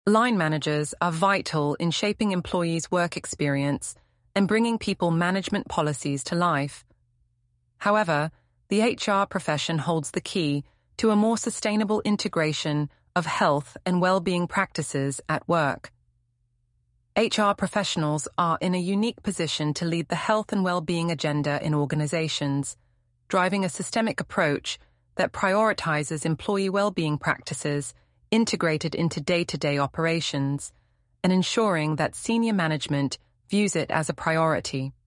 Line managers are vital in shaping employees' work experience and bringing people management policies to life. However, the HR profession holds the key to a more sustainable integration of health and well-being practices at work. HR professionals are in a unique position to lead the health and well-being agenda in organizations, driving a systemic approach that prioritizes employee well-being practices integrated into day-to-day operations and ensuring that senior management views it as a priority.